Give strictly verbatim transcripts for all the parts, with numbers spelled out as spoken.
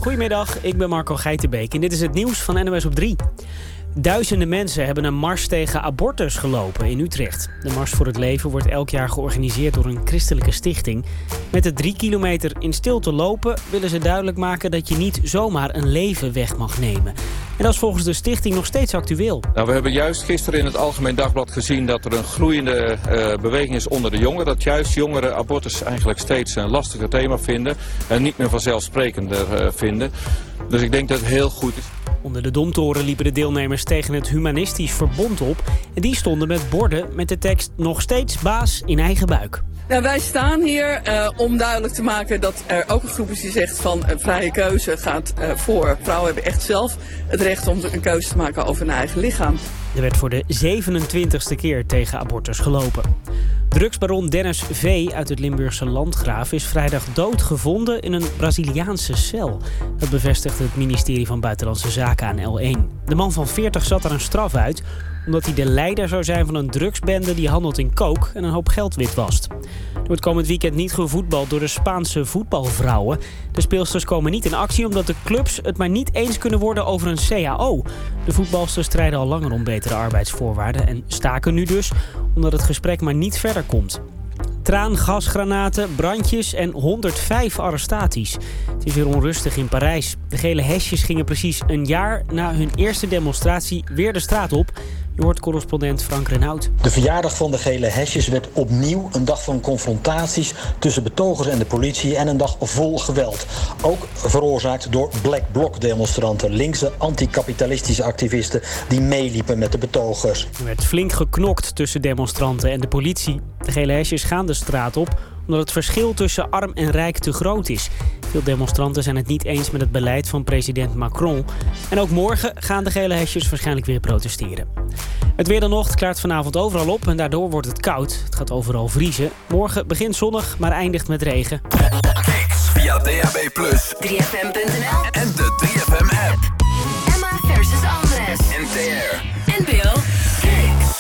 Goedemiddag, ik ben Marco Geitenbeek en dit is het nieuws van N O S op drie. Duizenden mensen hebben een mars tegen abortus gelopen in Utrecht. De Mars voor het Leven wordt elk jaar georganiseerd door een christelijke stichting. Met de drie kilometer in stilte lopen willen ze duidelijk maken dat je niet zomaar een leven weg mag nemen. En dat is volgens de stichting nog steeds actueel. Nou, we hebben juist gisteren in het Algemeen Dagblad gezien dat er een groeiende uh, beweging is onder de jongeren. Dat juist jongeren abortus eigenlijk steeds een lastiger thema vinden en niet meer vanzelfsprekender uh, vinden. Dus ik denk dat het heel goed is. Onder de Domtoren liepen de deelnemers tegen het Humanistisch Verbond op. En die stonden met borden met de tekst nog steeds baas in eigen buik. Nou, wij staan hier uh, om duidelijk te maken dat er ook een groep is die zegt van uh, vrije keuze gaat uh, voor. Vrouwen hebben echt zelf het recht om een keuze te maken over hun eigen lichaam. Er werd voor de zevenentwintigste keer tegen abortus gelopen. Drugsbaron Dennis V. uit het Limburgse Landgraaf is vrijdag doodgevonden in een Braziliaanse cel. Dat bevestigt het ministerie van Buitenlandse Zaken aan L één. De man van veertig zat er een straf uit omdat hij de leider zou zijn van een drugsbende die handelt in coke en een hoop geld witwast. Er wordt komend weekend niet gevoetbald door de Spaanse voetbalvrouwen. De speelsters komen niet in actie omdat de clubs het maar niet eens kunnen worden over een C A O. De voetbalsters strijden al langer om betere arbeidsvoorwaarden en staken nu dus omdat het gesprek maar niet verder komt. Traangasgranaten, brandjes en honderdvijf arrestaties. Het is weer onrustig in Parijs. De gele hesjes gingen precies een jaar na hun eerste demonstratie weer de straat op. Je hoort correspondent Frank Renaud. De verjaardag van de gele hesjes werd opnieuw een dag van confrontaties tussen betogers en de politie en een dag vol geweld. Ook veroorzaakt door Black Bloc demonstranten, linkse anticapitalistische activisten die meeliepen met de betogers. Er werd flink geknokt tussen demonstranten en de politie. De gele hesjes gaan de straat op omdat het verschil tussen arm en rijk te groot is. Veel demonstranten zijn het niet eens met het beleid van president Macron. En ook morgen gaan de gele hesjes waarschijnlijk weer protesteren. Het weer dan nog klaart vanavond overal op en daardoor wordt het koud. Het gaat overal vriezen. Morgen begint zonnig, maar eindigt met regen. Kicks via D A B plus, drie F M punt N L en de drie F M app. Emma versus Andres. N T R. En Bill. Kicks.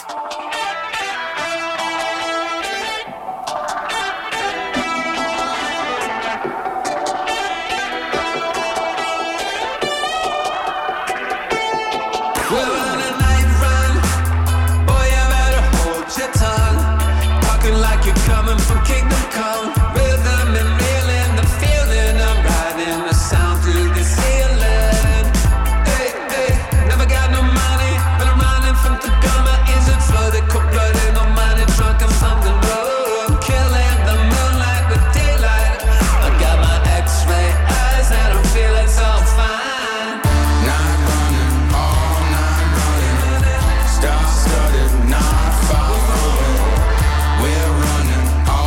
Coming from Kingdom Come, rhythm and reeling, the feeling I'm riding, the sound through the ceiling. Hey, hey, never got no money, but I'm running from the gummer. Is it flooded, cold-blooded, no money, drunk and something rough. Killing the moonlight with daylight. I got my X-ray eyes and I'm feeling so fine. Night running, all night running, star-studded, not far away. We're running.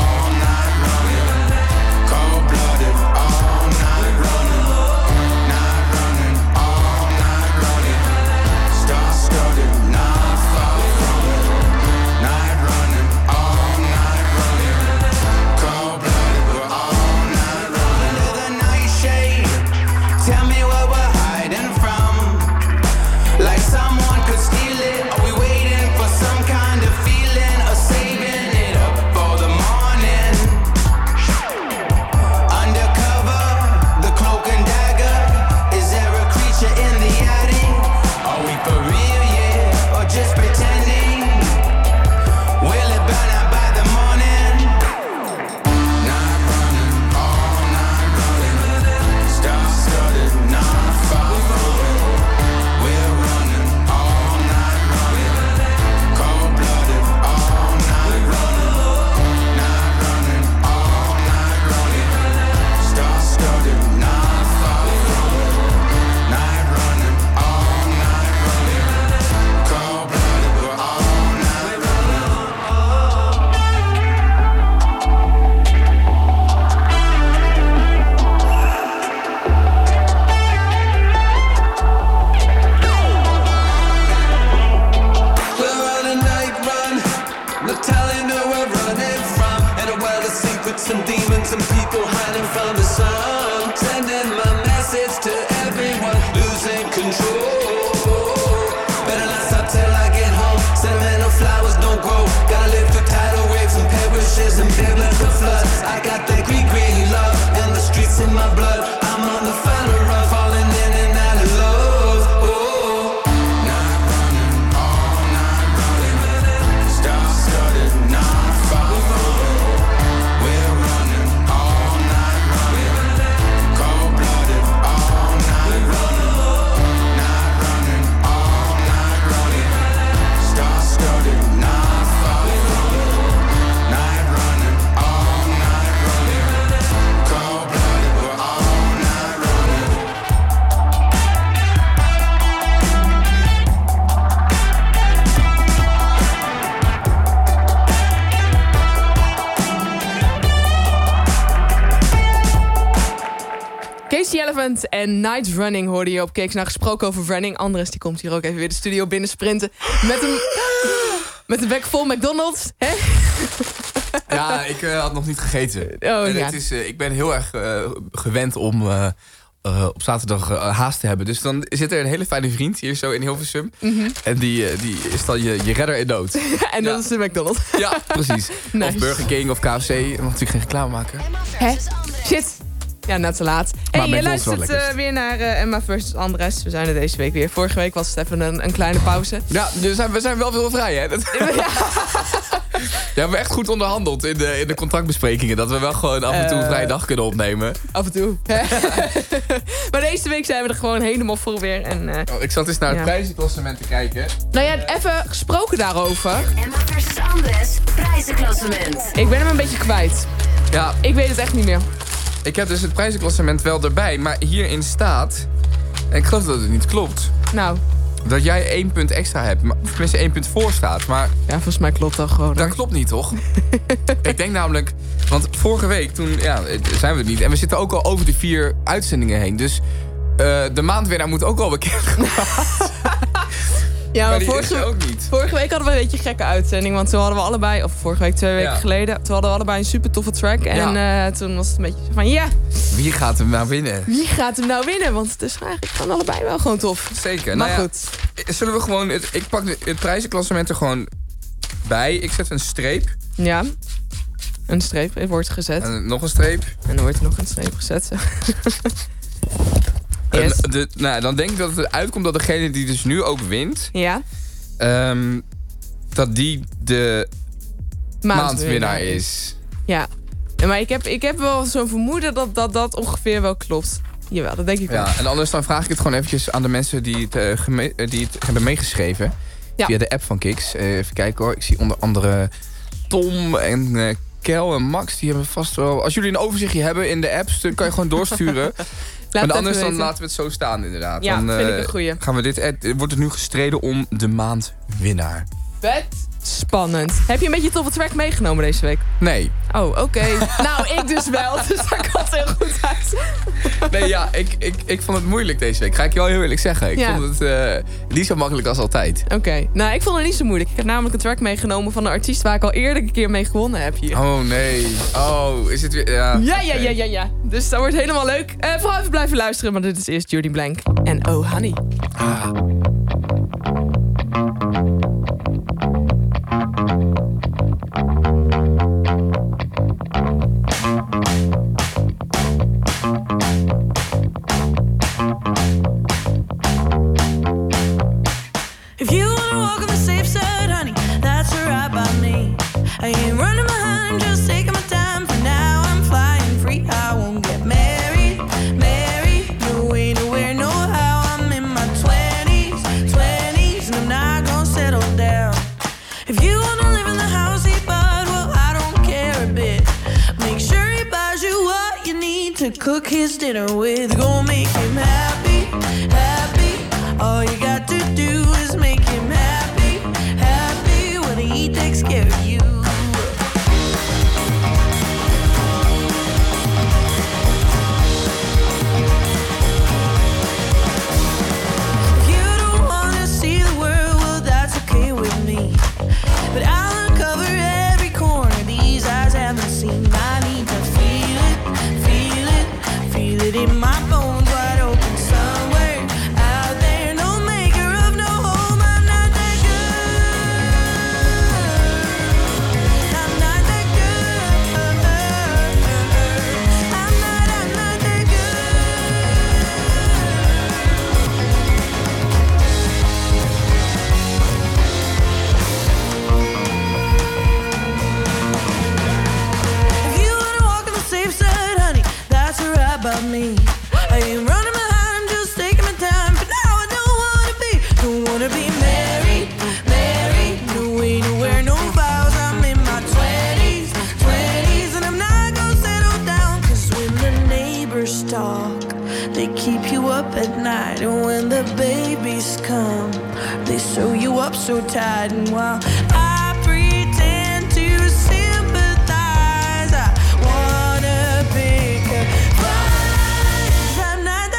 Some demons, some people hiding from the sun. Sending my message to everyone, losing control. Better not stop till I get home. Sentimental flowers don't grow. Gotta live through tidal waves and perishes and big like the floods. I got that green, green love and the streets in my blood. I'm on the final run. Relevant en Night Running hoorde je op Kicks. Nou, gesproken over running. Andres die komt hier ook even weer de studio binnen sprinten. Met een, met een bek vol McDonald's. Hè? Ja, ik uh, had nog niet gegeten. Oh, en ja. het is, uh, ik ben heel erg uh, gewend om uh, uh, op zaterdag uh, haast te hebben. Dus dan zit er een hele fijne vriend hier zo in Hilversum. Mm-hmm. En die, uh, die is dan je, je redder in nood. En dat ja. is de McDonald's. Ja, precies. Nice. Of Burger King of K F C. Ik mag natuurlijk geen reclame maken. Hè? Shit. Ja, net te laat. Maar Hey, je McDonald's wel luistert uh, weer naar uh, Emma versus Andres. We zijn er deze week weer. Vorige week was het even een, een kleine pauze. Ja, dus zijn, we zijn wel veel vrij, hè? Dat... Ja. Ja, we hebben echt goed onderhandeld in de, in de contractbesprekingen. Dat we wel gewoon af en toe een Uh, vrije dag kunnen opnemen. Af en toe. Maar deze week zijn we er gewoon helemaal voor weer. En, uh, Oh, ik zat eens naar het ja. prijzenklassement te kijken. nou ja, even gesproken daarover. Emma versus Andres, prijzenklassement. Ik ben hem een beetje kwijt. Ja, Ik weet het echt niet meer. ik heb dus het prijzenklassement wel erbij. Maar hierin staat, en ik geloof dat het niet klopt, Nou, dat jij één punt extra hebt. Maar- Of tenminste één punt voor staat. Maar ja, volgens mij klopt dat gewoon. dat klopt niet, toch? Ik denk namelijk, want vorige week toen ja, zijn we het niet. En we zitten ook al over de vier uitzendingen heen. Dus uh, de maandwinnaar moet ook al bekend gemaakt. Ja, Maar maar die is vorige, er ook niet. vorige week hadden we een beetje een gekke uitzending. Want toen hadden we allebei, of vorige week twee weken Ja. geleden... toen hadden we allebei een super toffe track. En uh, toen was het een beetje zo van, ja, Wie gaat hem nou winnen? wie gaat hem nou winnen? Want het is eigenlijk gewoon allebei wel gewoon tof. Zeker. Maar nou ja, goed. zullen we gewoon, het, ik pak de- het prijzenklassement er gewoon bij. Ik zet een streep. Ja, een streep het wordt gezet. En nog een streep. En dan wordt er nog een streep gezet. Yes. En de, nou, dan denk ik dat het eruit komt dat degene die dus nu ook wint... Ja, Um, dat die de maandwinnaar is. Ja, maar ik heb, ik heb wel zo'n vermoeden dat, dat dat ongeveer wel klopt. Jawel, dat denk ik wel. Ja, en anders dan vraag ik het gewoon eventjes aan de mensen die het, uh, geme- uh, die het hebben meegeschreven. Ja. Via de app van Kicks. Uh, even kijken hoor. Ik zie onder andere Tom en uh, Kel en Max. Die hebben vast wel... Als jullie een overzichtje hebben in de apps, dan kan je gewoon doorsturen. Laat maar het anders even dan weten. laten we het zo staan inderdaad. Ja, dan, uh, vind ik een goeie. Gaan we dit, uh, wordt het nu gestreden om de maandwinnaar. Vet spannend. Heb je een beetje toffe track meegenomen deze week? Nee. Oh, oké. Okay. Nou, ik dus wel. Dus daar komt het heel goed uit. Nee, ja, ik, ik, ik vond het moeilijk deze week. Ga ik je wel heel eerlijk zeggen. Ik Ja. vond het uh, niet zo makkelijk als altijd. Oké. Okay. Nou, ik vond het niet zo moeilijk. Ik heb namelijk een track meegenomen van een artiest waar ik al eerder een keer mee gewonnen heb hier. Oh, nee. Oh, is het weer... Ja, Ja, ja, oké. ja, ja, ja. Dus dat wordt helemaal leuk. Uh, vooral even blijven luisteren, maar dit is eerst Judy Blank en Oh Honey. Ah. If you wanna walk on the safe side, honey, that's alright by me. I ain't running behind, just taking my time. For now, I'm flying free. I won't get married, married. No way, nowhere, no how. I'm in my twenties, twenties, and I'm not gonna settle down. If you wanna live in the house he bought, well, I don't care a bit. Make sure he buys you what you need to cook his dinner with. Gonna make him happy, happy. All you got to do is make him happy, happy when he takes care of you. If you don't wanna see the world, well, that's okay with me. But I'll uncover every corner these eyes haven't seen. I need to feel it, feel it, feel it in my bones, wide open somewhere out there. No maker of no home, I'm not that good. I'm not that good. I'm not, I'm not that good. If you wanna walk on the safe side, honey, that's alright by me. I ain't running behind, I'm just taking my time. But now I don't wanna be, don't wanna be married, married. No way, nowhere, no vows. I'm in my twenties, twenties, and I'm not gonna settle down. 'Cause when the neighbors talk, they keep you up at night. And when the babies come, they sew you up so tight. And while I pretend to sympathize, I wanna pick a fight. I'm not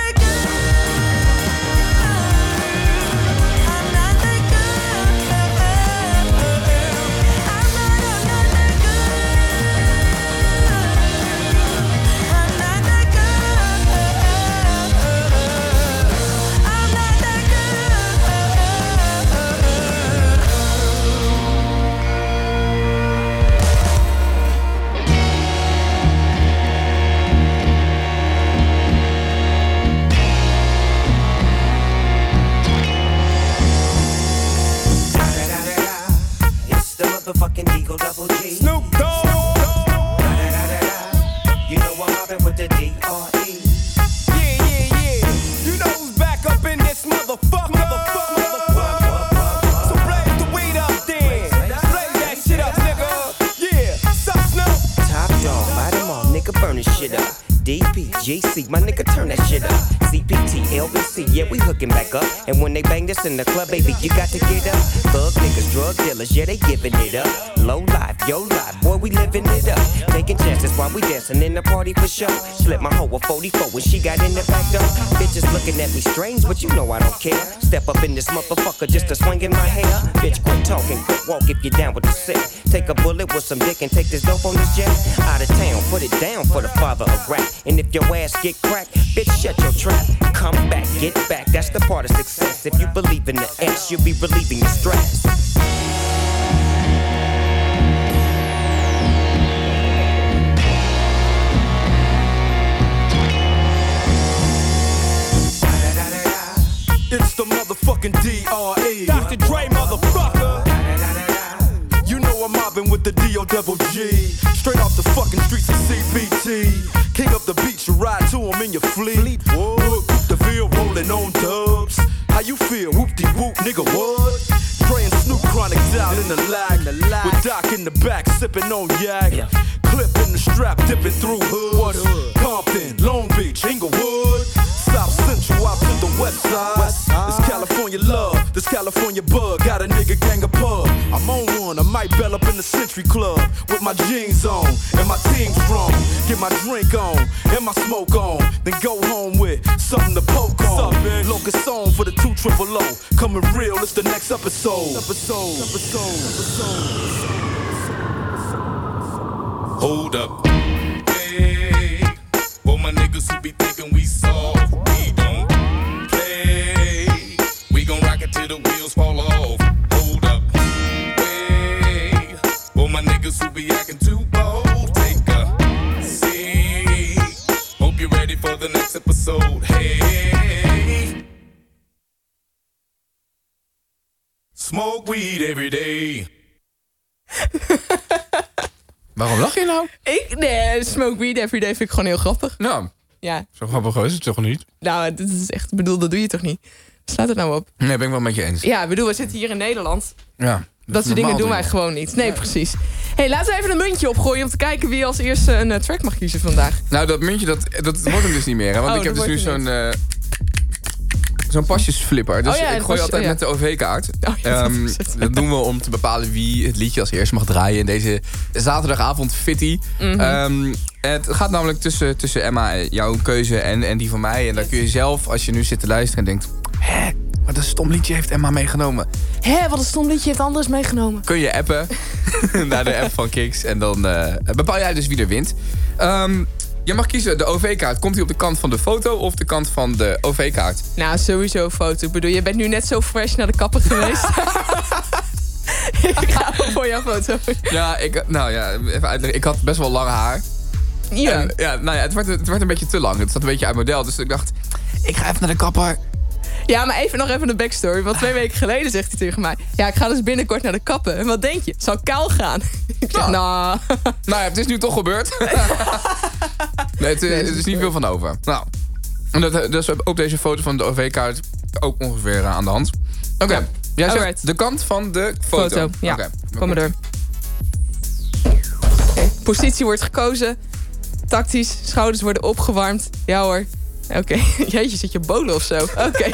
L B C, yeah, we hooking back up. And when they bang this in the club, baby, you got to get up. Thug niggas, drug dealers, yeah, they giving it up. Low life, yo life, boy, we living it up. Taking chances while we dancing in the party for show. Slip my hoe a forty-four when she got in the back door. Bitches looking at me strange, but you know I don't care. Step up in this motherfucker just to swing in my hair. Bitch, quit talking, quit walk if you're down with the set. Take a bullet with some dick and take this dope on this jet. Out of town, put it down for the father of rap. And if your ass get cracked, bitch, shut your trap. Come back, get back, that's the part of success. If you believe in the X, you'll be relieving your stress. It's the motherfucking D R E Doctor Dre, motherfucker. You know I'm mobbing with the D O double G. Straight off the fucking streets of C B T. King up the beach, you ride to him in your fleet. Whoop, the Ville rolling on dubs. How you feel? Whoop-de-whoop, nigga, what? Dre and Snoop Chronic down in the lag. With Doc in the back, sipping on yak. Clip in the strap, dipping through hoods. Compton, Long Beach, Inglewood. South Central out to the west side. This California love, this California bug. Got a nigga gang of pub. I'm on one, I might bell up in the Century Club. With my jeans on, and my team strong. Get my drink on, and my smoke on. Then go home with something to poke on. Locust song for the two triple O. Coming real, it's the next episode. Episode, episode, episode. Hold up. Hey, for my niggas who be thinking we soft, we don't play. We gon' rock it till the wheels fall off. Hold up. Hey, for my niggas who be acting too bold, take a seat. Hope you're ready for the next episode. Hey, smoke weed every day. Waarom lach je nou? Ik? Nee, smoke weed every day vind ik gewoon heel grappig. Nou, ja. Zo grappig is het toch niet? Nou, dit is echt, ik bedoel, dat doe je toch niet? Slaat het nou op? Nee, ben ik wel met je eens. Ja, ik bedoel, we zitten hier in Nederland. Ja. Dat soort dingen doen wij gewoon niet. Nee, ja. Precies. Hey, laten we even een muntje opgooien om te kijken wie als eerste een uh, track mag kiezen vandaag. Nou, dat muntje, dat, dat wordt hem dus niet meer. Hè? Want oh, ik heb dus nu zo'n... Uh, Zo'n pasjesflipper. Dus oh ja, ik gooi pas, altijd ja. met de O V-kaart. Oh ja, um, dat, dat doen we om te bepalen wie het liedje als eerst mag draaien in deze zaterdagavond fitty. Mm-hmm. Um, het gaat namelijk tussen, tussen Emma, jouw keuze en, en die van mij. En dan kun je zelf, als je nu zit te luisteren en denkt... Hé, wat een stom liedje heeft Emma meegenomen. Hé, wat een stom liedje heeft Anders meegenomen. Kun je appen naar de app van Kicks. En dan uh, bepaal jij dus wie er wint. Um, Je mag kiezen, de O V-kaart. Komt hij op de kant van de foto of de kant van de O V-kaart? Nou, sowieso foto. Ik bedoel, je bent nu net zo fresh naar de kapper geweest. Ik ga voor jouw foto. Ja, ik, nou ja, even uitleggen. Ik had best wel lang haar. Ja. En, ja, nou ja, het werd, het werd een beetje te lang. Het zat een beetje uit model. Dus ik dacht, ik ga even naar de kapper. Ja, maar even nog even de backstory. Want twee weken geleden zegt hij tegen mij... Ja, ik ga dus binnenkort naar de kapper. En wat denk je? Het zou kaal gaan. Ik zeg, nou... Nou, nou ja, het is nu toch gebeurd. Nee, het, het is niet veel van over. Nou, en dat, dat is op deze foto van de O V-kaart ook ongeveer aan de hand. Oké, okay. Jij zegt Alright. De kant van de foto. Foto, ja. Okay. Kom maar door. Okay. Positie wordt gekozen. Tactisch. Schouders worden opgewarmd. Ja hoor. Oké. Okay. Jeetje, zit je bolen of zo? Oké. Okay.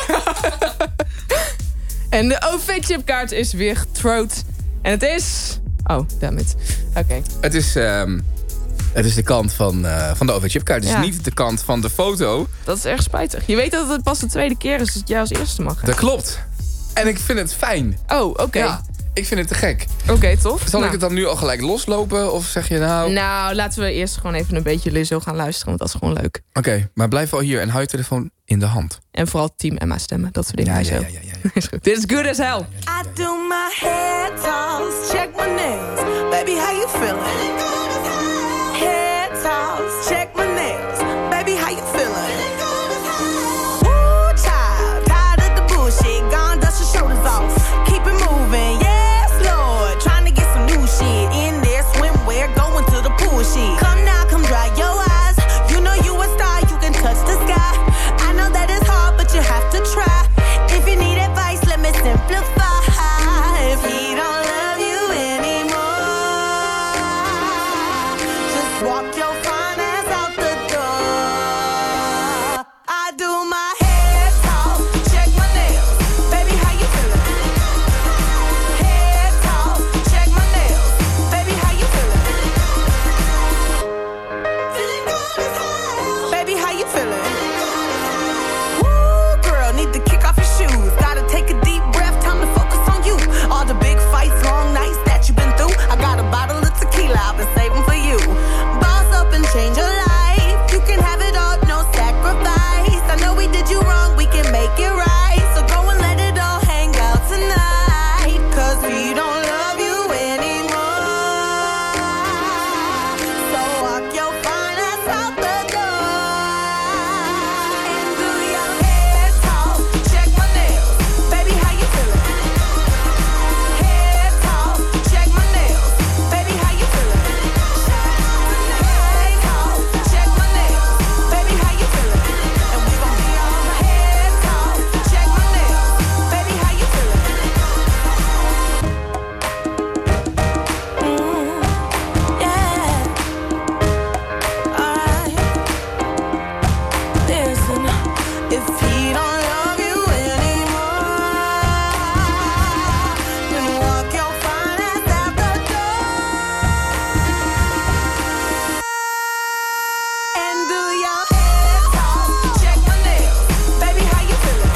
En de O V-chipkaart is weer getrouwd. En het is... Oh, dammit. Oké. Okay. Het is... Um... Het is de kant van, uh, van de O V-chipkaart. Het is ja. niet de kant van de foto. Dat is erg spijtig. Je weet dat het pas de tweede keer is dat jij als eerste mag. Hè? Dat klopt. En ik vind het fijn. Oh, oké. Okay. Ja, ik vind het te gek. Oké, okay, tof. Zal nou. ik het dan nu al gelijk loslopen? Of zeg je nou... Nou, laten we eerst gewoon even een beetje Lizzo gaan luisteren. Want dat is gewoon leuk. Oké, okay, maar blijf wel hier en hou je telefoon in de hand. En vooral Team Emma stemmen. Dat soort dingen. Ja, ja, ja, ja, ja, ja. Is goed. Dit is good as hell. I do my head toss, check my nails. Baby, how you feeling? Head toss, check my nails. Baby, how you feeling? Woo, child, tired of the bullshit. Gone, dust your shoulders off. Keep it moving, yes, Lord. Trying to get some new shit in there. Swimwear, going to the pool shit. Come now, come dry your eyes. You know you a star, you can touch the sky. I know that it's hard, but you have to try. If you need advice, let me simplify. If he don't love you anymore, I've been saving for you. Boss up and change your life. You can have it all, no sacrifice. I know we did you wrong, we can make it right. So go and let it all hang out tonight. Cause we don't love you anymore. So walk your fine ass out the door. And do your head talk, check my nails. Baby, how you feeling? Head talk, check my nails. Baby, how you feeling? Head talk, check my nails. Baby, how you feeling? And we gon' be on head talk, check my nails. Baby, how you feeling? Mm, yeah. Alright. Listen, if he don't love you anymore, then walk your fine ass out the door. And do your head talk, check my nails. Baby, how you feeling?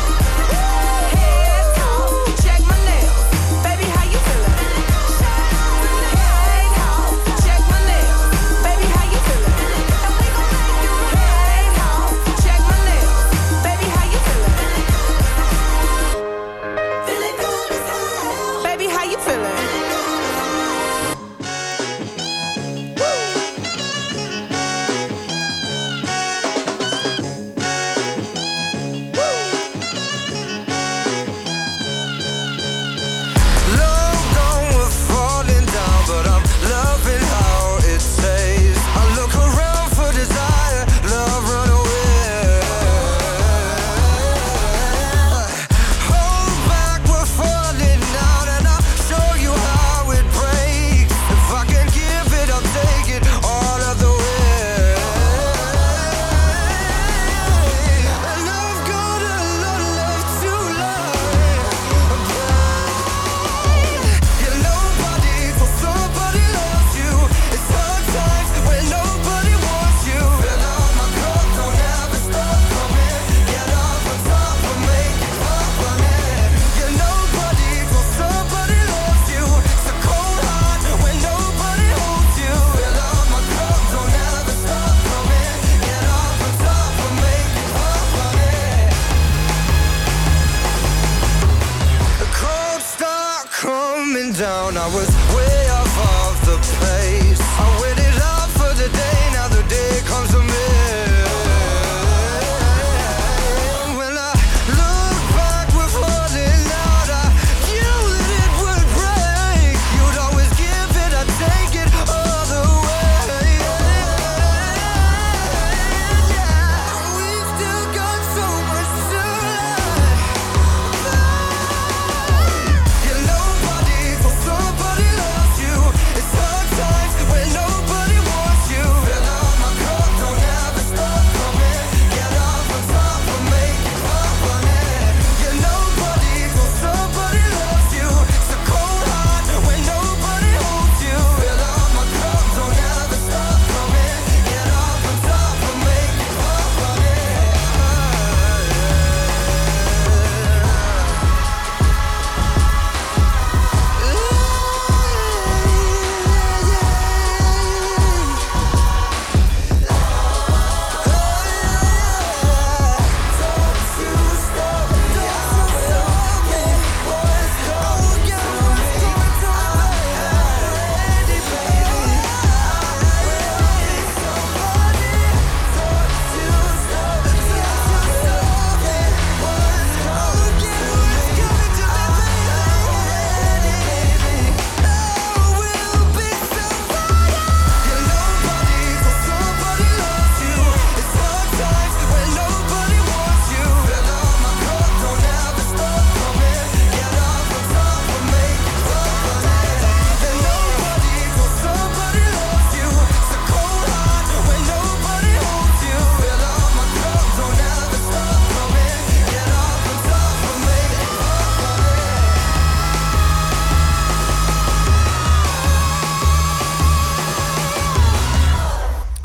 Head talk, check my nails. Baby, how you feeling? Head talk, check my nails. Baby, how you feeling? And we gon' make you head talk, check my nails. Baby,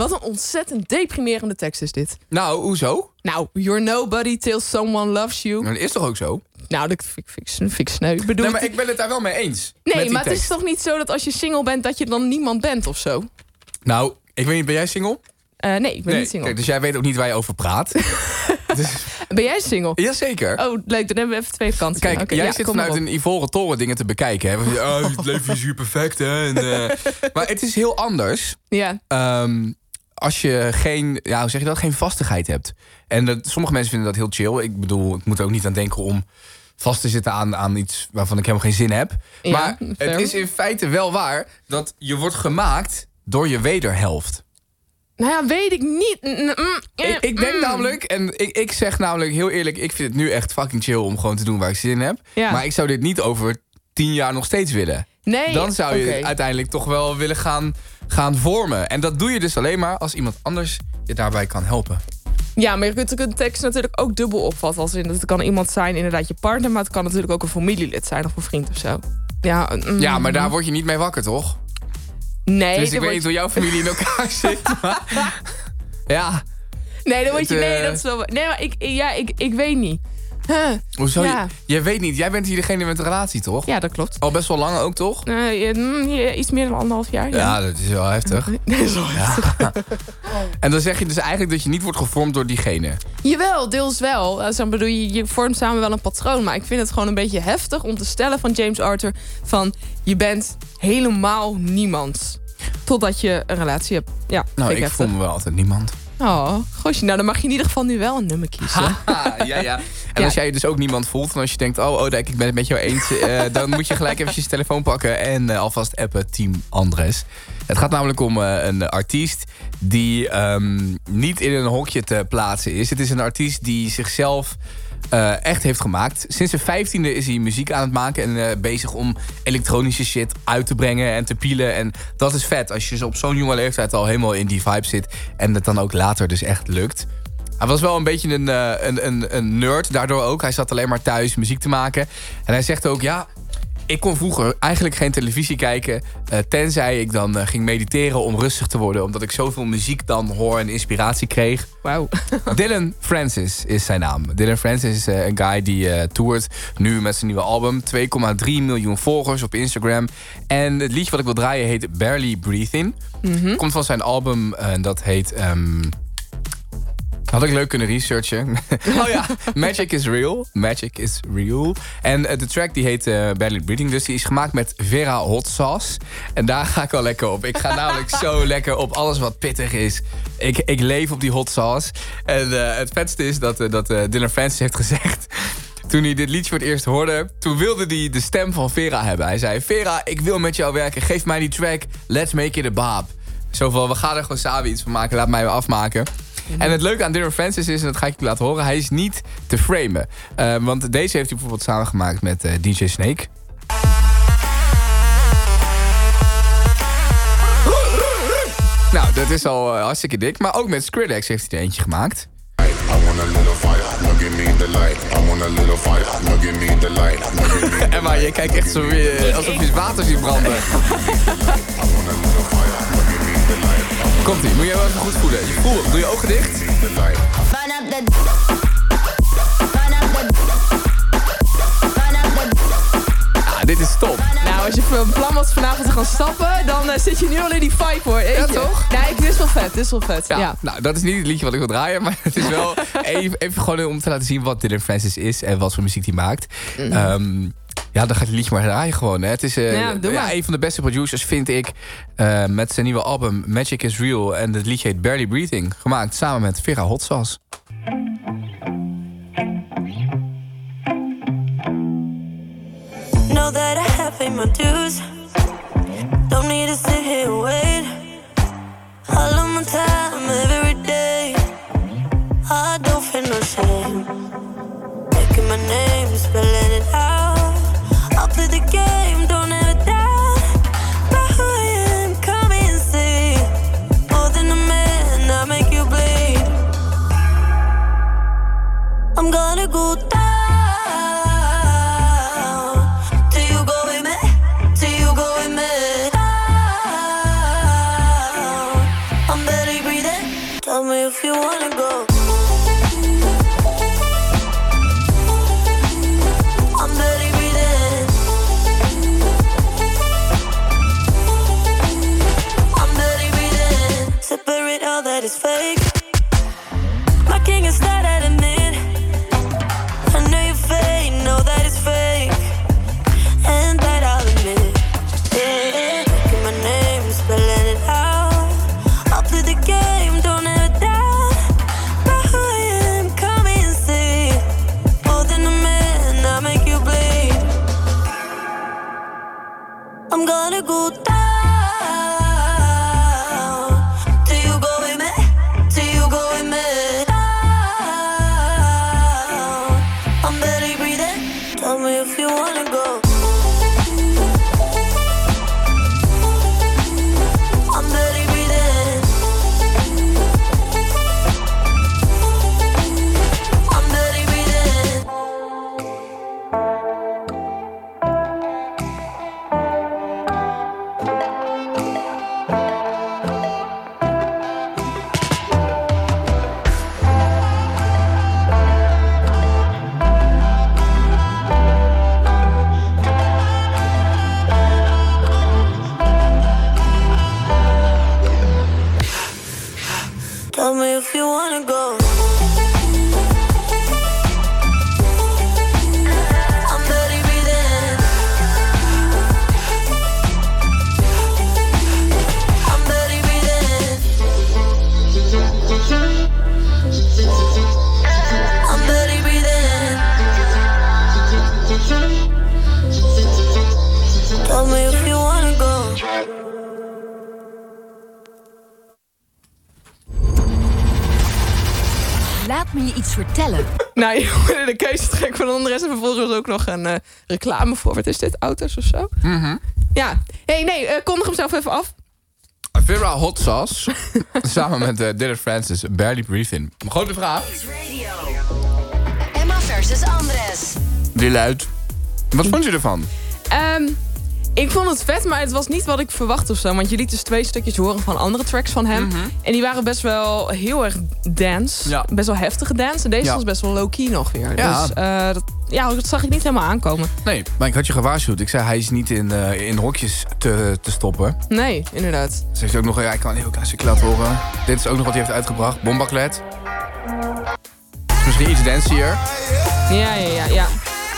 Wat een ontzettend deprimerende tekst is dit. Nou, hoezo? Nou, you're nobody till someone loves you. Dat is toch ook zo? Nou, dat vind ik, vind ik sneu. Ik bedoel, nee, maar ik ben het daar wel mee eens. Nee, maar tekst. het is toch niet zo dat als je single bent... dat je dan niemand bent of zo? Nou, ik weet niet, ben jij single? Uh, nee, ik ben nee, niet single. Kijk, dus jij weet ook niet waar je over praat. dus... Ben jij single? Jazeker. Oh, leuk. Dan hebben we even twee kanten. Kijk, okay, jij ja, zit vanuit een ivoren toren dingen te bekijken. Hè? Je, oh, het leven is hier perfect. Hè? En, uh... maar het is heel anders. Ja. Um, als je geen, ja, hoe zeg je dat, geen vastigheid hebt. En dat, sommige mensen vinden dat heel chill. Ik bedoel, ik moet er ook niet aan denken om vast te zitten aan, aan iets waarvan ik helemaal geen zin heb. Ja, maar fair. Het is in feite wel waar dat je wordt gemaakt door je wederhelft. Nou ja, weet ik niet. Mm, ik, ik denk namelijk, en ik, ik zeg namelijk heel eerlijk... ik vind het nu echt fucking chill om gewoon te doen waar ik zin in heb. Ja. Maar ik zou dit niet over tien jaar nog steeds willen. Nee, Dan zou je okay. uiteindelijk toch wel willen gaan, gaan vormen. En dat doe je dus alleen maar als iemand anders je daarbij kan helpen. Ja, maar je kunt de tekst natuurlijk ook dubbel opvatten. Als in, het kan iemand zijn, inderdaad je partner... maar het kan natuurlijk ook een familielid zijn of een vriend of zo. Ja, mm, ja maar daar word je niet mee wakker, toch? Nee. Dus ik weet wordt... niet hoe jouw familie in elkaar zit. Maar... ja. Nee, dan word je... Het, uh... Nee, dat is wel... Nee, maar ik, ja, ik, ik weet niet. Huh. Hoezo? Ja. Je, jij weet niet. Jij bent hier degene met een relatie, toch? Ja, dat klopt. Al best wel lang ook, toch? Uh, iets meer dan anderhalf jaar. Ja, ja dat is wel heftig. Dat is wel heftig. Ja. En dan zeg je dus eigenlijk dat je niet wordt gevormd door diegene. Jawel, deels wel. Dus dan bedoel je, je vormt samen wel een patroon. Maar ik vind het gewoon een beetje heftig om te stellen van James Arthur... van je bent helemaal niemand. Totdat je een relatie hebt. Ja, nou, ik, ik heftig. voel me wel altijd niemand. Oh, goshje. Nou, dan mag je in ieder geval nu wel een nummer kiezen. Ha, ja, ja. En ja. als jij dus ook niemand voelt... en als je denkt, oh, Odijk, ik ben het met jou eens... Uh, dan moet je gelijk even je telefoon pakken... en uh, alvast appen Team Andres. Het gaat namelijk om uh, een artiest... die um, niet in een hokje te plaatsen is. Het is een artiest die zichzelf... Uh, echt heeft gemaakt. Sinds zijn vijftiende is hij muziek aan het maken... en uh, bezig om elektronische shit uit te brengen en te pielen. En dat is vet als je op zo'n jonge leeftijd al helemaal in die vibe zit... en het dan ook later dus echt lukt. Hij was wel een beetje een, uh, een, een, een nerd daardoor ook. Hij zat alleen maar thuis muziek te maken. En hij zegt ook, ja... ik kon vroeger eigenlijk geen televisie kijken... Uh, tenzij ik dan uh, ging mediteren om rustig te worden... omdat ik zoveel muziek dan hoor en inspiratie kreeg. Wauw. Dillon Francis is zijn naam. Dillon Francis is uh, een guy die uh, toert nu met zijn nieuwe album. twee komma drie miljoen volgers op Instagram. En het liedje wat ik wil draaien heet Barely Breathing. Mm-hmm. Komt van zijn album en uh, dat heet... Um, had ik leuk kunnen researchen. Oh ja, Magic is Real. Magic is Real. En uh, de track die heet uh, Barely Breathing. Dus die is gemaakt met Vera Hot Sauce. En daar ga ik al lekker op. Ik ga namelijk zo lekker op alles wat pittig is. Ik, ik leef op die hot sauce. En uh, het vetste is dat, uh, dat uh, Dillon Francis heeft gezegd... Toen hij dit liedje voor het eerst hoorde... toen wilde hij de stem van Vera hebben. Hij zei, Vera, ik wil met jou werken. Geef mij die track. Let's make it a bop. Zo van, we gaan er gewoon samen iets van maken. Laat mij weer afmaken. En het leuke aan Dillon Francis is, en dat ga ik je laten horen... hij is niet te framen. Uh, want deze heeft hij bijvoorbeeld samengemaakt met uh, D J Snake. Nou, dat is al uh, hartstikke dik. Maar ook met Skrillex heeft hij er eentje gemaakt. Emma, je kijkt echt zo weer alsof je water ziet branden. Komt-ie, moet je wel even goed voelen. Je voelt, doe je ogen dicht. Ah, dit is top. Nou, als je een plan was vanavond te gaan stappen... dan uh, zit je nu al in die vibe, hoor. Eentje. Ja, toch? Nee, dit is wel vet, dit is wel vet. Ja, ja. Nou, dat is niet het liedje wat ik wil draaien... maar het is wel even, even gewoon om te laten zien wat Dillon Francis is... en wat voor muziek hij maakt. Mm-hmm. Um, ja, dan gaat het liedje maar draaien gewoon. Hè. Het is uh, ja, ja, een van de beste producers, vind ik... Uh, met zijn nieuwe album Magic is Real. En het liedje heet Barely Breathing. Gemaakt samen met Vera Hot Sauce. Know that I have paid my dues. Don't need to sit here and wait. All of my time, every day. I don't feel no shame. Making my name, spelling it out. I'll play the game, don't ever doubt. But who I am, come and see. More than a man, I make you bleed. I'm gonna go down. I'm barely breathing. wanna go down? Do you go with me? Do you go with me? Down. I'm barely breathing. Tell me if you wanna go. I'm barely breathing. I'm barely breathing. Tell me if you wanna go. I'm barely breathing. I'm barely breathing. I'm barely breathing. Tell me if you wanna go. Laat me je iets vertellen. Nou, je hoorde de keuzetrek van Andres en vervolgens ook nog een uh, reclame voor. Wat is dit? Auto's of zo? Mm-hmm. Ja. Hey, nee, uh, kondig hem zelf even af. Vera Hot Sauce. Samen met uh, Dylan Francis. Barely Breathing. Grote vraag. Emma versus Andres. Dylan, wat vond je ervan? Um, ik vond het vet, maar het was niet wat ik verwacht of zo. Want je liet dus twee stukjes horen van andere tracks van hem. Mm-hmm. En die waren best wel heel erg dance. Ja. Best wel heftige dance. En deze Ja. was best wel low-key nog weer. Ja. Dus uh, dat, ja, dat zag ik niet helemaal aankomen. Nee, maar ik had je gewaarschuwd. Ik zei, hij is niet in, uh, in hokjes te, te stoppen. Nee, inderdaad. Ze heeft ook nog, ja, ik kan een heel klein stukje laten horen. Dit is ook nog wat hij heeft uitgebracht. Bombaklet. Misschien iets dancier. Ja, ja, ja, ja.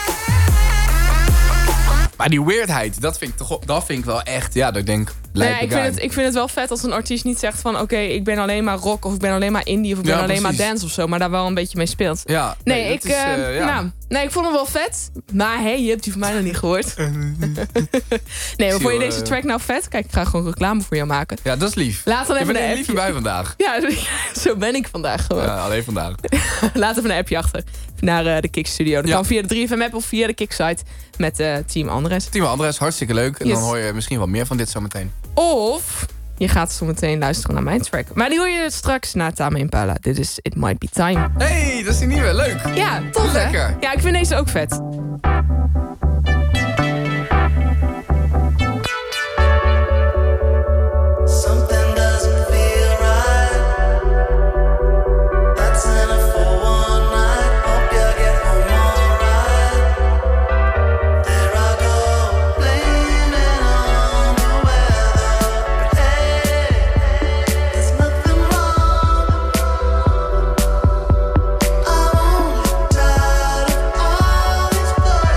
Maar die weirdheid, dat vind ik, toch, dat vind ik wel echt, ja, dat ik denk, Nee, lijkt ik, vind het, ik vind het wel vet als een artiest niet zegt van... oké, okay, ik ben alleen maar rock of ik ben alleen maar indie... of ik ben Ja, alleen precies. maar dance of zo... maar daar wel een beetje mee speelt. Ja, nee, nee, ik, dat is, uh, uh, ja. nou, nee, ik vond hem wel vet. Maar hey, je hebt die van mij nog niet gehoord. Nee, maar vond je deze track nou vet? Kijk, ik ga gewoon reclame voor jou maken. Ja, dat is lief. Laat dan Je even bent een een lieve appje. bij vandaag. Ja, zo ben ik vandaag gewoon. Ja, alleen vandaag. Laat even een appje achter naar uh, de Kick Studio. Dat Ja. kan via de drie F M app of via de Kick site met uh, Team Andres. Team Andres, hartstikke leuk. En Yes. dan hoor je misschien wel meer van dit zometeen. Of je gaat zo meteen luisteren naar mijn track. Maar die hoor je straks na Tame Impala. Dit is It Might Be Time. Hey, dat is die nieuwe. Leuk. Ja, tof hè? Lekker. Ja, ik vind deze ook vet. Something doesn't feel right. That's enough for one night. Hope you get home alright. There I go, blaming on the weather. But hey, there's nothing wrong. I'm only tired of all these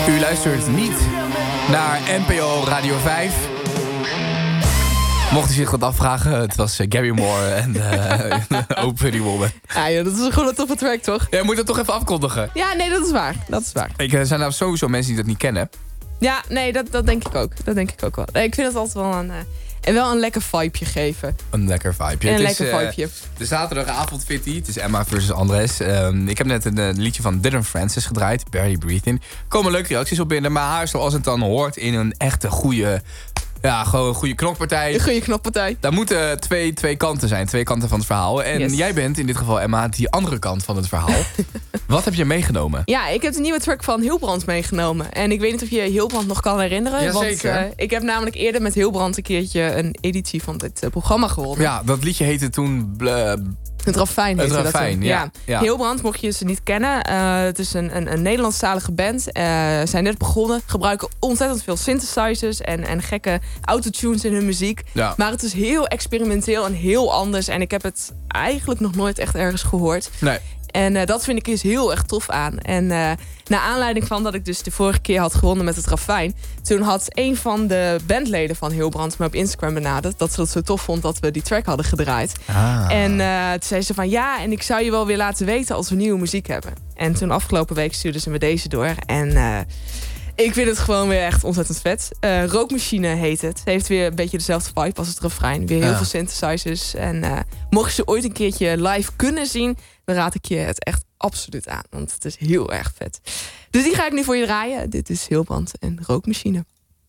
U luistert niet naar N P O Radio vijf. Mocht u zich dat afvragen, het was uh, Gary Moore en uh, Open Pretty Woman. Ja, joh, dat is gewoon een toffe track, toch? Ja, moet dat toch even afkondigen? Ja, nee, dat is waar. Dat is waar. Ik, er zijn nou sowieso mensen die dat niet kennen. Ja, nee, dat, dat denk ik ook. Dat denk ik ook wel. Nee, ik vind het altijd wel een, uh, en wel een lekker vibeje geven. Een lekker vibeje. En een het lekker is, uh, vibeje. De zaterdagavond Fitty. Het is Emma versus Andres. Um, ik heb net een uh, liedje van Dylan Francis gedraaid. Barely Breathing. Er komen leuke reacties op binnen. Maar haar, zoals het dan hoort, in een echte goede... Ja, gewoon een goede knokpartij. Een goede knokpartij. Daar moeten twee, twee kanten zijn. Twee kanten van het verhaal. En Yes. jij bent in dit geval, Emma, die andere kant van het verhaal. Wat heb je meegenomen? Ja, ik heb de nieuwe track van Hilbrand meegenomen. En ik weet niet of je Hilbrand nog kan herinneren. Jazeker. Want uh, ik heb namelijk eerder met Hilbrand een keertje een editie van dit uh, programma gewonnen. Ja, dat liedje heette toen... Uh, Het Ravijn heette Het dat Ravijn, toen. ja. Ja. Hilbrand, mocht je ze niet kennen. Uh, het is een, een, een Nederlandstalige band. Uh, zijn net begonnen. Gebruiken ontzettend veel synthesizers en, en gekke autotunes in hun muziek. Ja. Maar het is heel experimenteel en heel anders. En ik heb het eigenlijk nog nooit echt ergens gehoord. Nee. En uh, dat vind ik dus heel erg tof aan. En uh, naar aanleiding van dat ik dus de vorige keer had gewonnen met het Ravijn... toen had een van de bandleden van Hilbrand me op Instagram benaderd... dat ze het zo tof vond dat we die track hadden gedraaid. Ah. En uh, toen zei ze van ja, en ik zou je wel weer laten weten als we nieuwe muziek hebben. En toen afgelopen week stuurde ze me deze door. En uh, ik vind het gewoon weer echt ontzettend vet. Uh, Rookmachine heet het. Het heeft weer een beetje dezelfde vibe als het refrein. Weer heel Ja. veel synthesizers. En uh, mocht je ze ooit een keertje live kunnen zien... dan raad ik je het echt absoluut aan. Want het is heel erg vet. Dus die ga ik nu voor je draaien. Dit is Hilbrand en Rookmachine.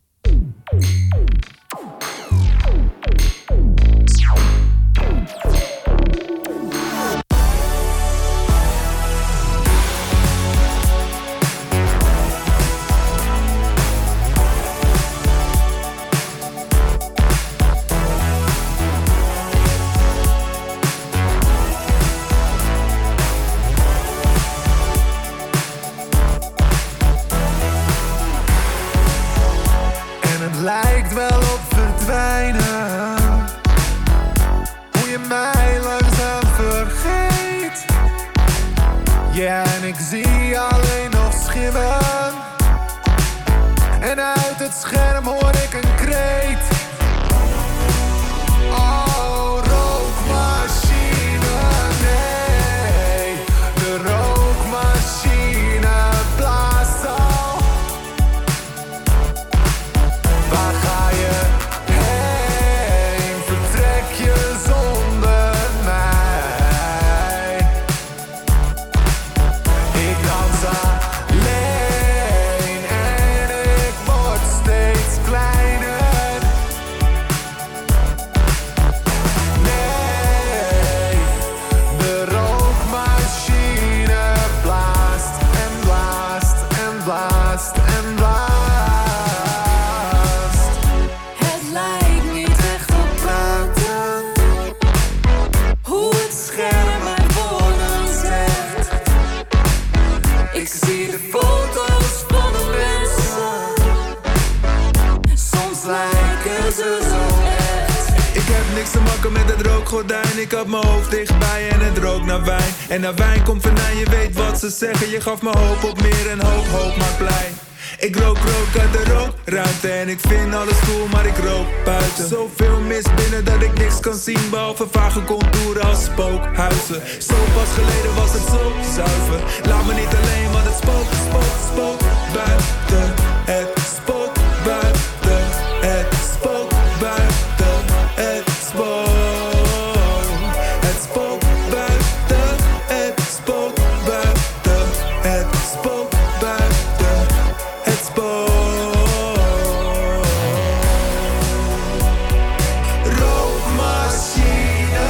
Lijkt wel op verdwijnen. Hoe je mij langzaam vergeet. Ja, yeah, en ik zie alleen nog schimmen. En uit het scherm hoor ik een kreet. Oh, rookmachine, nee. De rookmachine blaast al. Waar ga je heen? Vertrek je zonder mij? Ik dans alleen en ik word steeds kleiner. Nee, de rookmachine blaast en blaast en blaast en blaast. Het lijkt niet echt op praten. Hoe het scherm mijn woorden zegt. Ik zie de foto's van de mensen. Soms lijken ze zo echt. Ik heb niks te maken met het rookgordijn. Ik had mijn hoofd dichtbij en het rook naar wijn. En naar wijn komt vandaan, je weet wat ze zeggen. Je gaf me hoop op meer en hoop, hoop maakt blij. Ik rook rook uit de rookruimte en ik vind alles cool, maar ik rook buiten. Zoveel mist binnen dat ik niks kan zien, behalve vage contouren als spookhuizen. Zo pas geleden was het zo zuiver. Laat me niet alleen, want het spook, spook, spook buiten. Het spook buiten. Het spook buiten. Het spook. Het spook buiten. Het spook buiten. Het spook buiten. Het spook. Rookmachine.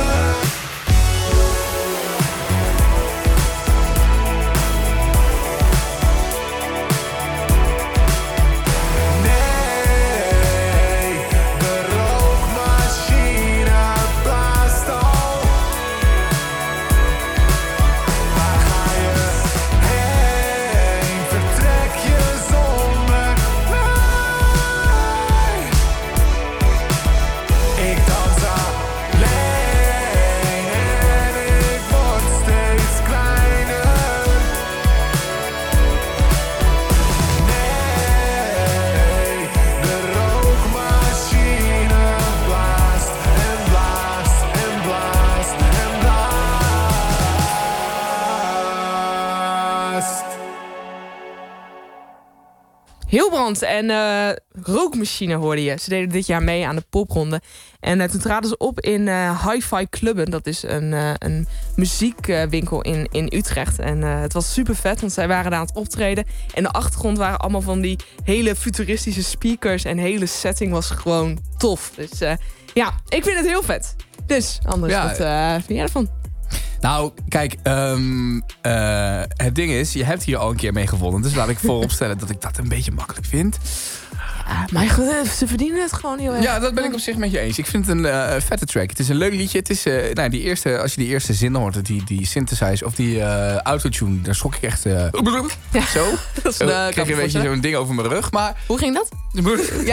Hilbrand en uh, Rookmachine hoorde je. Ze deden dit jaar mee aan de popronde. En uh, toen traden ze op in uh, Hi-Fi Clubben. Dat is een, uh, een muziekwinkel in, in Utrecht. En uh, het was super vet, want zij waren daar aan het optreden. En de achtergrond waren allemaal van die hele futuristische speakers. En de hele setting was gewoon tof. Dus uh, ja, ik vind het heel vet. Dus, Anders, ja, wat uh, vind jij ervan? Nou, kijk, um, uh, het ding is, je hebt hier al een keer mee gewonnen. Dus laat ik vooropstellen dat ik dat een beetje makkelijk vind. Ja, maar goed, ze verdienen het gewoon heel erg. Ja, dat ben ik op zich met je eens. Ik vind het een uh, vette track. Het is een leuk liedje. Het is, uh, nou, die eerste, als je die eerste zin hoort, die, die synthesize of die uh, autotune, daar schrok ik echt uh, ja, zo. Dat is, uh, ik kreeg een beetje zo'n ding over mijn rug. Maar hoe ging dat? Ja.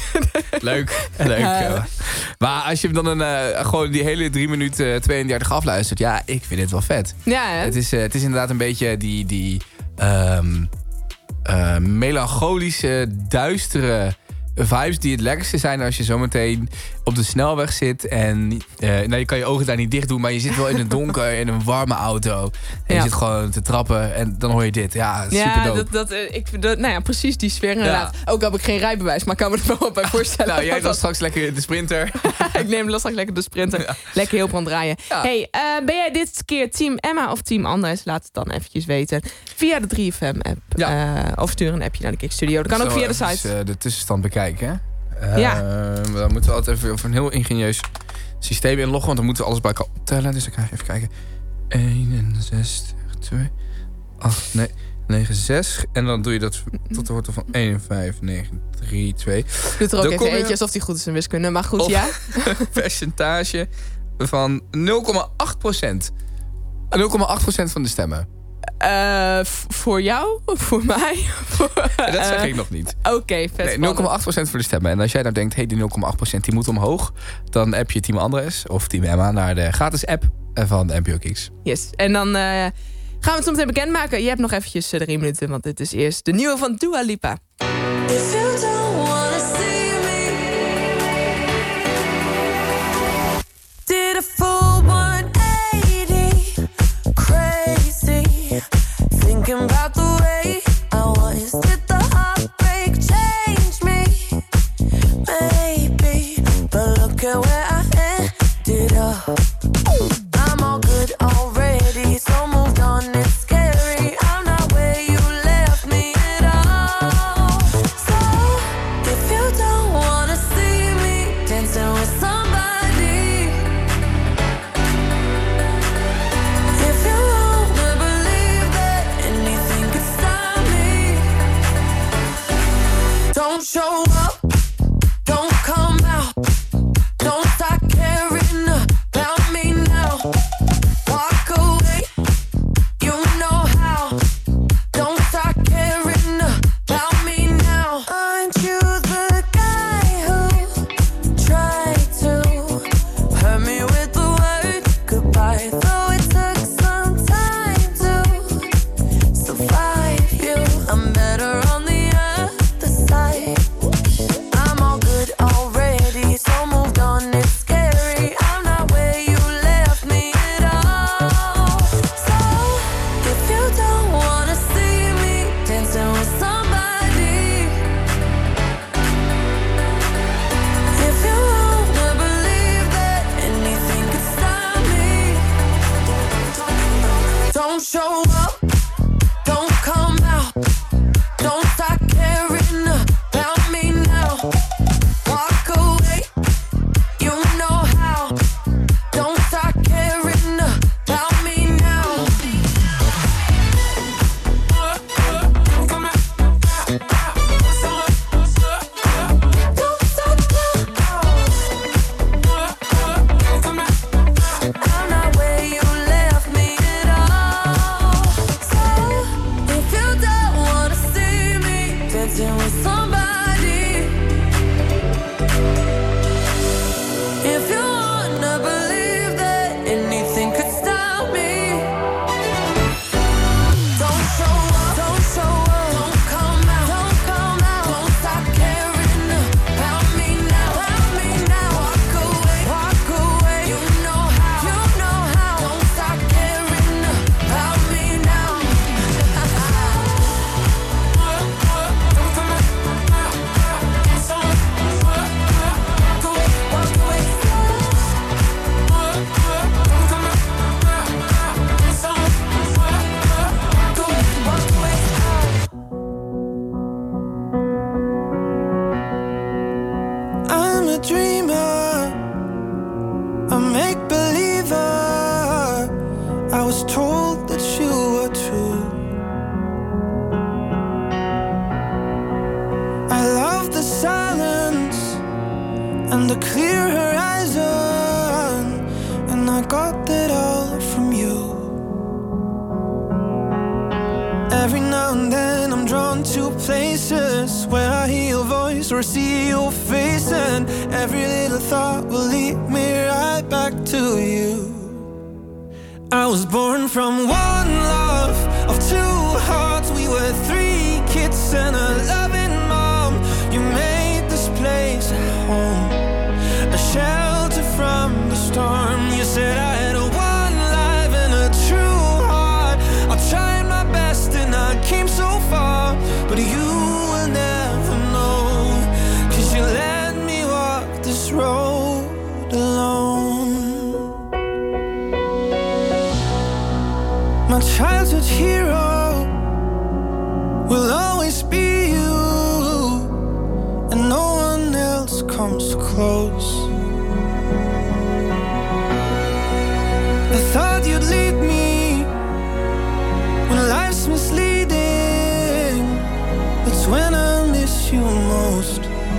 Leuk, leuk. Uh, ja. Maar als je hem dan een, uh, gewoon die hele drie minuten tweeëndertig afluistert, ja, ik vind het wel vet. Ja, hè? Het is, uh, het is inderdaad een beetje die, die um, uh, melancholische, duistere vibes die het lekkerste zijn als je zometeen op de snelweg zit. En uh, nou, je kan je ogen daar niet dicht doen, maar je zit wel in het donker in een warme auto. En ja. je zit gewoon te trappen en dan hoor je dit. Ja, super ja, dope. Dat, dat, ik, dat, nou ja, precies die sfeer inderdaad. Ja. Ook heb ik geen rijbewijs, maar ik kan me er wel bij voorstellen. Nou, jij dan straks lekker de Sprinter. Ik neem dan straks lekker de Sprinter. Ja. Lekker Hilbrand draaien. Ja. Hey, uh, ben jij dit keer team Emma of team Anders? Laat het dan eventjes weten. Via de drie F M app. Ja. Uh, of stuur een appje naar de Kick Studio. Dat kan ook via de site. Uh, de tussenstand bekijken. Uh, ja. Dan moeten we altijd even voor een heel ingenieus systeem inloggen. Want dan moeten we alles bij elkaar optellen. Dus dan ga je even kijken. eenenzestig, twee, acht, nee, negen, zes. En dan doe je dat tot de hoogte van één, vijf, negen, drie, twee. Doet er ook dan even eentje alsof die goed is in wiskunde. Maar goed, ja. Een percentage van nul komma acht procent. nul komma acht procent van de stemmen. Uh, f- voor jou? Voor mij? Voor, uh, dat zeg ik nog niet. Oké, okay, vet. Nee, nul komma acht procent voor de stemmen. En als jij nou denkt, hey, die nul komma acht procent die moet omhoog, dan app je Team Andres of Team Emma naar de gratis app van de N P O Kicks. Yes. En dan uh, gaan we het zo meteen bekendmaken. Je hebt nog eventjes uh, drie minuten, want dit is eerst de nieuwe van Dua Lipa. If you don't wanna see me, did a full one eighty, crazy, thinking about the way I was. Did the heartbreak change me? Maybe, but look at where I ended up. I'm all good already, so moved on, it's scary. I'm not where you left me at all. So, if you don't wanna see me dancing with somebody, if you wanna believe that anything could stop me, don't show up, don't come out, don't start caring about me now. Walk away, you know how. Don't start caring about me now. Aren't you the guy who tried to hurt me with the word goodbye? Though it took some time to survive you, I'm better on the other side. I'm all good already, so moved on, it's scary. I'm not where you left me at all. So, if you don't wanna see me dancing with somebody, if you wanna believe that anything could stop me, don't show up, don't come out, don't start caring about me now. Walk away, you know how. Don't start caring about me now. Don't stop now. I'm not where you left me at all. So, if you don't wanna see me dancing with somebody, if you wanna believe that anything could stop me, don't show up, don't show up, don't come out, don't come out, don't stop caring about me now, about me now. Walk away, walk away, you know how, you know how. Don't stop caring about me now. on the clear horizon, and I got that all from you. Every now and then I'm drawn to places where I hear your voice or see your face, and every little thought will lead me right back to you. I was born from one love of two hearts. We were three kids and a loving mom. You made this place a home, a shelter from the storm. You said I had a one life and a true heart. I tried my best and I came so far, but you will never know, 'cause you let me walk this road alone. My childhood hero will always be you, and no one else comes close. I thought you'd lead me when life's misleading. It's when I miss you most.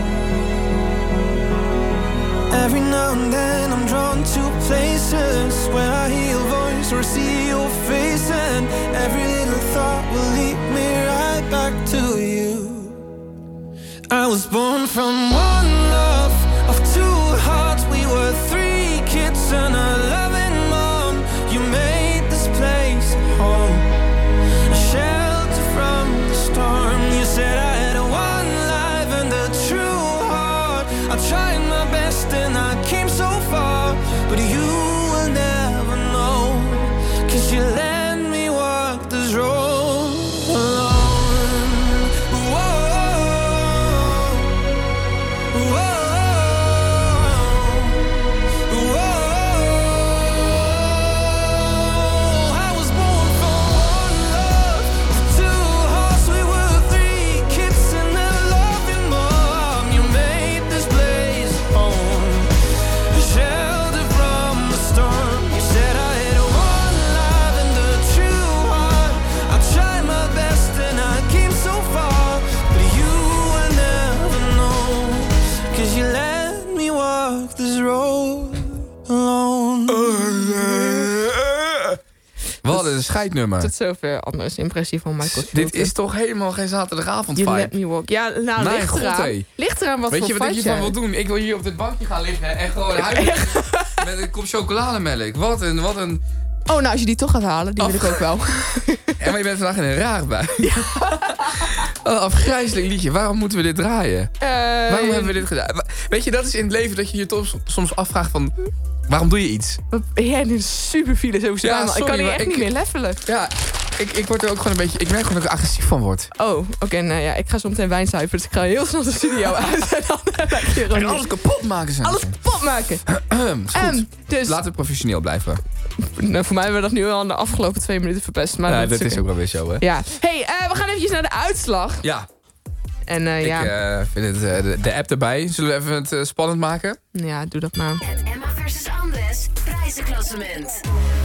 Every now and then I'm drawn to places where I hear your voice or see your face, and every little thought will lead me right back to you. I was born from one love of two hearts. We were three kids and a loving mom. You made this place home, a shelter from the storm. You said I had a one life and a true heart. I tried my best and I came so far, but you will never know, 'cause you let me walk this road alone. Whoa, whoa, whoa. I was born from one love of two hearts. We were three kids and a loving mom. You made this place home, a shelter from the storm. You said I had a one life and a true heart. I tried my best and I came so far, but you will never know, 'cause you let me walk this road alone. Wat een scheidnummer. Tot zover Anders impressie van Michael Schulte. Dit is toch helemaal geen zaterdagavond You vibe? let me walk. Ja, nou, Mijn ligt god, eraan. hé. Ligt eraan wat Weet voor je wat ik vibe hiervan jij- wil doen? Ik wil hier op dit bankje gaan liggen en gewoon huilen met een kop chocolademelk. Wat een, wat een... Oh, nou, als je die toch gaat halen, die wil ik ook wel. En maar je bent vandaag in een raar bui. Wat een afgrijselijk liedje. Waarom moeten we dit draaien? Waarom hebben we dit gedaan? Wa- Weet je, dat is in het leven dat je je toch soms afvraagt van... Waarom doe je iets? Jij bent super filosofische Ja, baan, man. Ik sorry, kan hier maar echt ik- niet meer levelen. Ja, ik, ik word er ook gewoon een beetje... Ik merk gewoon dat ik er agressief van word. Oh, oké, nou ja, ik ga zo meteen wijn zuipen, dus ik ga heel snel de studio uit. En dan lijk je er En ook alles niet. kapot maken zijn. Alles kapot maken. Is goed. En, dus, Laten we professioneel blijven. nou, voor mij hebben we dat nu al in de afgelopen twee minuten verpest. Maar Ja, dat oké. is ook wel weer zo, hè? Ja. Hey, eh, we gaan eventjes naar de uitslag. Ja. En eh, ja. Ik eh, vind het, eh, de, de app erbij. Zullen we even het eh, spannend maken? Ja, doe dat maar. Het Emma versus Andres prijzenklassement.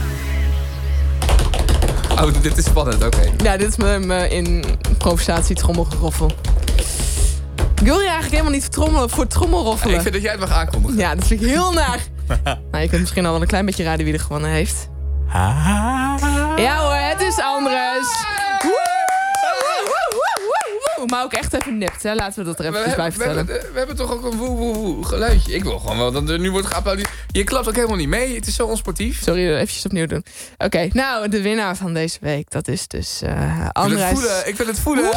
Oh, dit is spannend, oké. Ja, dit is mijn mijn improvisatie trommelgeroffel. Ik wil je eigenlijk helemaal niet trommelen voor trommelroffelen. Ik vind dat jij het mag aankondigen. Ja, dat vind ik heel naar. Nou, je kunt misschien al wel een klein beetje raden wie er gewonnen heeft. Ja hoor, het is Andres. Woe, woe, woe, woe, woe. Maar ook echt even nipt, hè. Laten we dat er We, even bij hebben, we, vertellen. hebben, we hebben toch ook een woe woe woe geluidje. Ik wil gewoon wel dat er nu wordt geapplaudisseerd. Je klapt ook helemaal niet mee. Het is zo onsportief. Sorry, eventjes opnieuw doen. Oké, nou, de winnaar van deze week, dat is dus uh, Ik wil Andres. het voelen. Ik wil het voelen.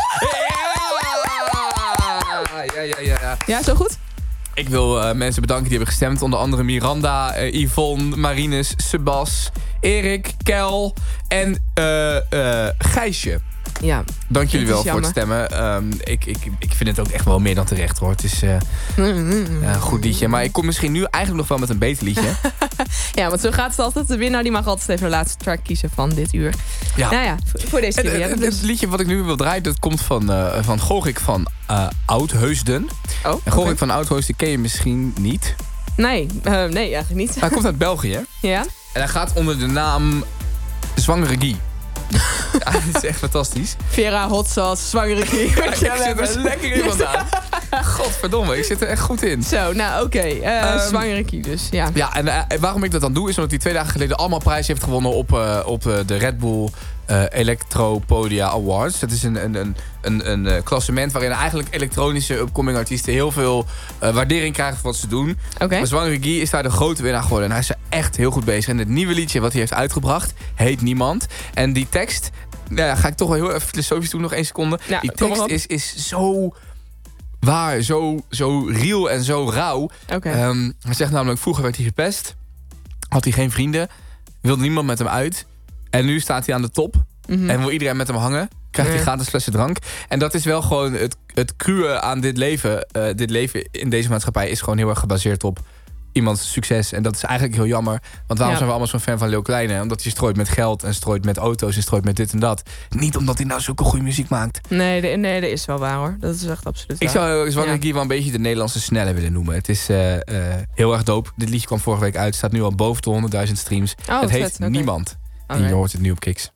Ja, ja, ja, ja. Ja, zo goed? Ik wil uh, mensen bedanken die hebben gestemd. Onder andere Miranda, uh, Yvonne, Marines, Sebas, Erik, Kel en uh, uh, Gijsje. Ja. Dank jullie het wel is voor het stemmen. Um, ik, ik, ik vind het ook echt wel meer dan terecht, hoor. Het is uh, ja, een goed liedje. Maar ik kom misschien nu eigenlijk nog wel met een beter liedje. Ja, want zo gaat het altijd. De winnaar die mag altijd even de laatste track kiezen van dit uur. Ja. Nou ja, voor deze keer. En, Ja, en, dat het is- liedje wat ik nu wil draaien, dat komt van, uh, van Gorik van uh, Oudheusden. Oh, en Gorik oké. van Oudheusden ken je misschien niet. Nee, uh, nee, eigenlijk niet. Hij komt uit België. Ja? En hij gaat onder de naam Zwangere Guy. Ja, dat is echt fantastisch. Vera Hot Sauce, zwangere keer. Ja, ik zit er lekker in vandaan. Godverdomme, ik zit er echt goed in. Zo, nou oké. Okay. Uh, Um, zwangere Kie dus, ja. Ja, en uh, waarom ik dat dan doe is omdat hij twee dagen geleden allemaal prijzen heeft gewonnen op, uh, op uh, de Red Bull uh, Electropodia Awards. Dat is een, een, een, een, een uh, klassement waarin eigenlijk elektronische upcoming artiesten heel veel uh, waardering krijgen voor wat ze doen. Okay. Maar Zwangere Kie is daar de grote winnaar geworden. En hij is er echt heel goed bezig. En het nieuwe liedje wat hij heeft uitgebracht heet Niemand. En die tekst, nou ja, ga ik toch wel heel even filosofisch doen, nog één seconde. Ja, die tekst is, is zo waar, zo, zo real en zo rauw. Okay. Um, hij zegt namelijk, vroeger werd hij gepest. Had hij geen vrienden. Wilde niemand met hem uit. En nu staat hij aan de top. Mm-hmm. En wil iedereen met hem hangen. Krijgt hij Ja. gratis flessen drank. En dat is wel gewoon het, het cruwe aan dit leven. Uh, dit leven in deze maatschappij is gewoon heel erg gebaseerd op iemands succes. En dat is eigenlijk heel jammer. Want waarom Ja. zijn we allemaal zo'n fan van Lil Kleine? Omdat hij strooit met geld en strooit met auto's en strooit met dit en dat. Niet omdat hij nou zulke goede muziek maakt. Nee, de, nee, dat is wel waar hoor. Dat is echt absoluut Ik waar. zou Zwangere Ja. Kie wel een beetje de Nederlandse Snelle willen noemen. Het is uh, uh, heel erg dope. Dit liedje kwam vorige week uit. Staat nu al boven de honderdduizend streams. Oh, het heet vet, okay. Niemand. En Alright. je hoort het nu op Kicks.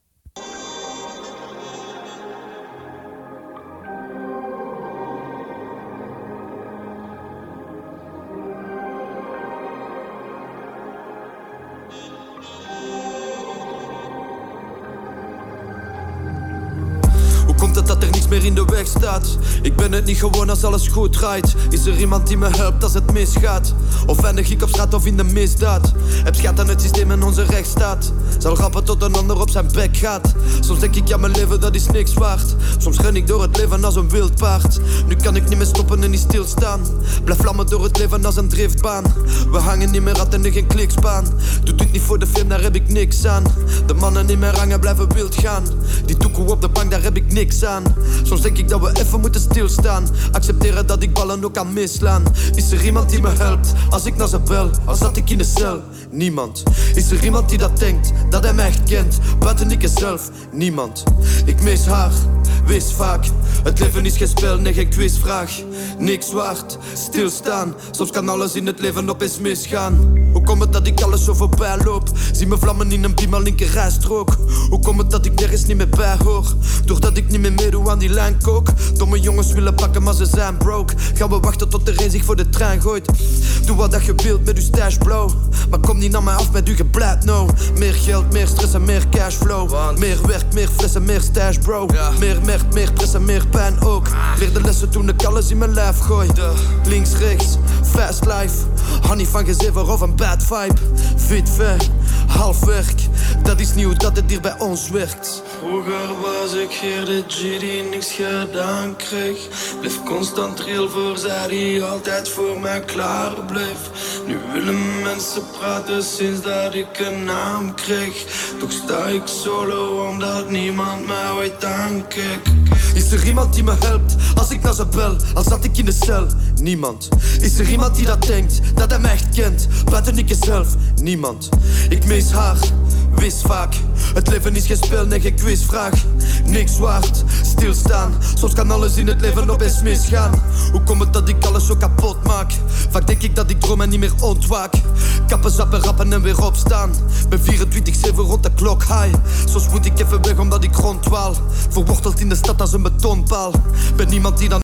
Hoe komt het dat er niets meer in de weg staat? Ik ben het niet gewoon als alles goed draait. Is er iemand die me helpt als het misgaat? Of eindig ik op straat of in de misdaad? Heb schat aan het systeem en onze rechtsstaat. Zal grappen tot een ander op zijn bek gaat. Soms denk ik ja, mijn leven dat is niks waard. Soms ren ik door het leven als een wild paard. Nu kan ik niet meer stoppen en niet stilstaan. Blijf vlammen door het leven als een driftbaan. We hangen niet meer aan en geen klikspaan. Doe dit niet voor de film, daar heb ik niks aan. De mannen niet meer hangen blijven wild gaan. Die toekoe op de bank, daar heb ik niks aan. Soms denk ik dat we even moeten stilstaan. Accepteren dat ik ballen ook kan misslaan. Is er iemand die me helpt als ik naar ze bel? Als zat ik in de cel? Niemand. Is er iemand die dat denkt, dat hij mij echt kent? Buiten ik zelf, niemand. Ik mis haar, wees vaak. Het leven is geen spel, nee geen quizvraag. Niks waard, stilstaan. Soms kan alles in het leven opeens misgaan. Hoe komt het dat ik alles zo voorbij loop? Zie me vlammen in een beamer linker rijstrook. Hoe komt het dat ik nergens niet meer bij hoor? Doordat ik niet meer meedoe aan die lijnkook. Domme jongens willen pakken maar ze zijn broke. Gaan we wachten tot er een zich voor de trein gooit. Doe wat dat je wilt met uw stash blow. Maar kom niet naar mij af met uw geblijt no. Meer geld, meer stress en meer cashflow. Meer werk, meer flessen, meer stash bro. Meer merk, meer stress en meer pijn ook. Leer de lessen toen ik alles in mijn lijf gooi. Links, rechts, fast life. Honey van gezever of een bad vibe. Fit ver, half werk. Dat is nieuw dat het hier bij ons werkt. Vroeger was ik hier de G die niks gedaan kreeg. Bleef constant real voor zij die altijd voor mij klaar bleef. Nu willen mensen praten sinds dat ik een naam kreeg. Toch sta ik solo omdat niemand mij ooit aankeek. Is er iemand die me helpt als ik naar ze bel? Al zat ik in de cel, niemand. Is er iemand die dat denkt, dat hij mij echt kent? Buiten ik zelf, niemand. Ik mis haar, wist vaak. Het leven is geen spel, nee geen quizvraag. Niks waard, stilstaan. Soms kan alles in het leven opeens misgaan. Hoe komt het dat ik alles zo kapot maak? Vaak denk ik dat ik droom en niet meer ontwaak. Kappen, zappen, rappen en weer opstaan. Ben vierentwintig zeven rond de klok high. Soms moet ik even weg omdat ik rondwaal. Verworteld in de stad als een betonpaal. Ben niemand die dan